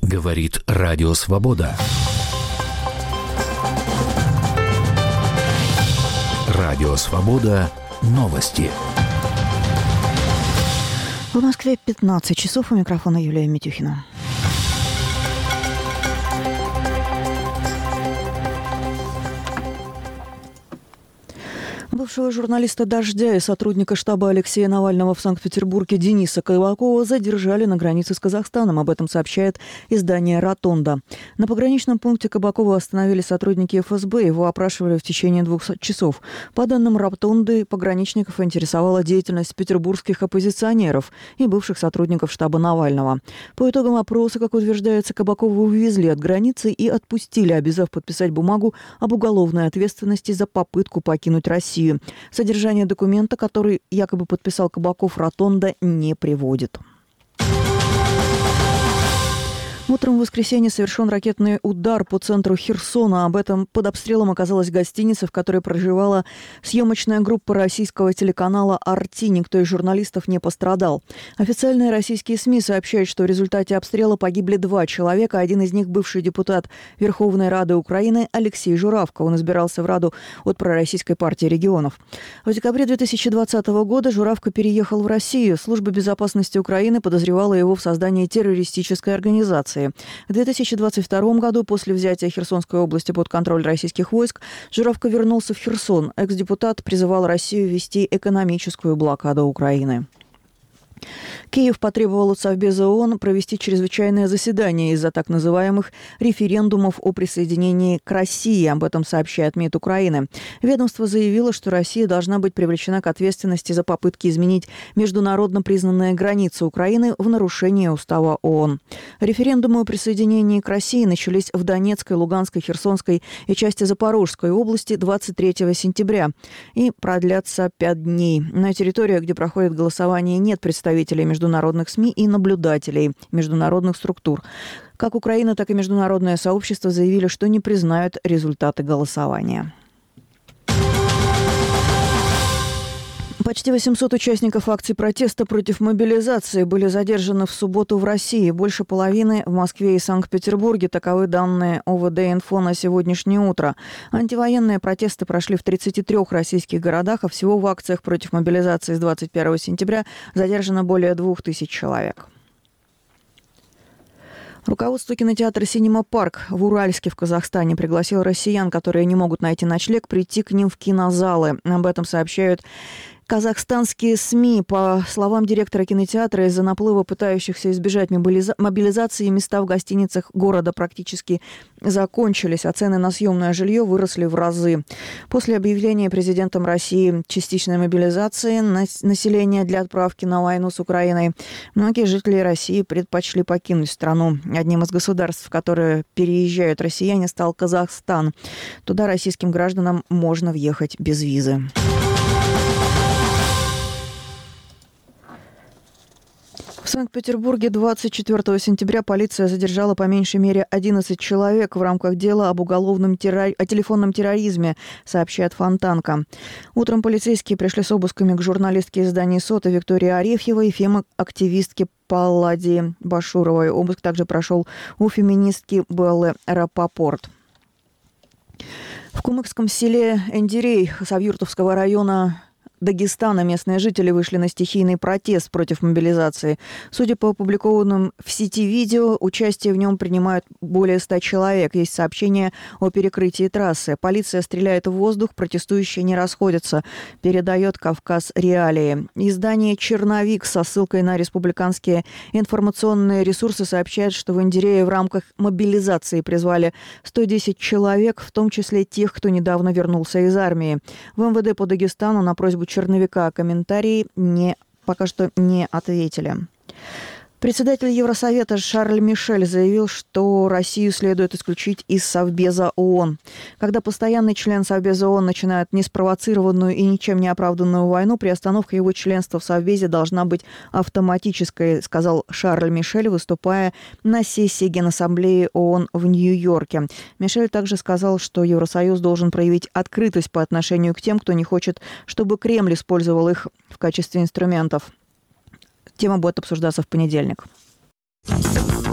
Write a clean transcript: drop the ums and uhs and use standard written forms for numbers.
Говорит Радио Свобода. Радио Свобода. Новости. В Москве 15 часов. У микрофона Юлия Митюхина. Бывшего журналиста «Дождя» и сотрудника штаба Алексея Навального в Санкт-Петербурге Дениса Кабакова задержали на границе с Казахстаном. Об этом сообщает издание «Ротонда». На пограничном пункте Кабакова остановили сотрудники ФСБ. Его опрашивали в течение 2 часов. По данным «Ротонды», пограничников интересовала деятельность петербургских оппозиционеров и бывших сотрудников штаба Навального. По итогам опроса, как утверждается, Кабакова увезли от границы и отпустили, обязав подписать бумагу об уголовной ответственности за попытку покинуть Россию. Содержание документа, который якобы подписал Кабаков, «Ротонда» не приводит. Утром в воскресенье совершен ракетный удар по центру Херсона. Об этом под обстрелом оказалась гостиница, в которой проживала съемочная группа российского телеканала «Арти». Никто из журналистов не пострадал. Официальные российские СМИ сообщают, что в результате обстрела погибли 2 человека. Один из них бывший депутат Верховной Рады Украины Алексей Журавко. Он избирался в Раду от пророссийской партии регионов. В декабре 2020 года Журавко переехал в Россию. Служба безопасности Украины подозревала его в создании террористической организации. В 2022 году, после взятия Херсонской области под контроль российских войск, Журавко вернулся в Херсон. Экс-депутат призывал Россию ввести экономическую блокаду Украины. Киев потребовал от Совбеза ООН провести чрезвычайное заседание из-за так называемых референдумов о присоединении к России. Об этом сообщает МИД Украины. Ведомство заявило, что Россия должна быть привлечена к ответственности за попытки изменить международно признанные границы Украины в нарушение устава ООН. Референдумы о присоединении к России начались в Донецкой, Луганской, Херсонской и части Запорожской области 23 сентября и продлятся 5 дней. На территории, где проходит голосование, нет представителей международных СМИ и наблюдателей международных структур. Как Украина, так и международное сообщество заявили, что не признают результаты голосования. Почти 800 участников акций протеста против мобилизации были задержаны в субботу в России. Больше половины в Москве и Санкт-Петербурге. Таковы данные ОВД-Инфо на сегодняшнее утро. Антивоенные протесты прошли в 33 российских городах, а всего в акциях против мобилизации с 21 сентября задержано более 2000 человек. Руководство кинотеатра «Синема Парк» в Уральске в Казахстане пригласило россиян, которые не могут найти ночлег, прийти к ним в кинозалы. Об этом сообщают казахстанские СМИ. По словам директора кинотеатра, из-за наплыва пытающихся избежать мобилизации места в гостиницах города практически закончились, а цены на съемное жилье выросли в разы. После объявления президентом России частичной мобилизации населения для отправки на войну с Украиной, многие жители России предпочли покинуть страну. Одним из государств, в которые переезжают россияне, стал Казахстан. Туда российским гражданам можно въехать без визы. В Санкт-Петербурге 24 сентября полиция задержала по меньшей мере 11 человек в рамках дела об телефонном терроризме, сообщает Фонтанка. Утром полицейские пришли с обысками к журналистке издания «Сота» Виктории Арефьевой и фем-активистке Палладии Башуровой. Обыск также прошел у феминистки Беллы Рапопорт. В кумыкском селе Эндирей Савюртовского района Дагестана местные жители вышли на стихийный протест против мобилизации. Судя по опубликованным в сети видео, участие в нем принимают более 100 человек. Есть сообщение о перекрытии трассы. Полиция стреляет в воздух, протестующие не расходятся, передает «Кавказ Реалии». Издание «Черновик» со ссылкой на республиканские информационные ресурсы сообщает, что в Эндирее в рамках мобилизации призвали 110 человек, в том числе тех, кто недавно вернулся из армии. В МВД по Дагестану на просьбу Черновика комментарии пока что не ответили. Председатель Евросовета Шарль Мишель заявил, что Россию следует исключить из Совбеза ООН. Когда постоянный член Совбеза ООН начинает неспровоцированную и ничем не оправданную войну, приостановка его членства в Совбезе должна быть автоматической, сказал Шарль Мишель, выступая на сессии Генассамблеи ООН в Нью-Йорке. Мишель также сказал, что Евросоюз должен проявить открытость по отношению к тем, кто не хочет, чтобы Кремль использовал их в качестве инструментов. Тема будет обсуждаться в понедельник.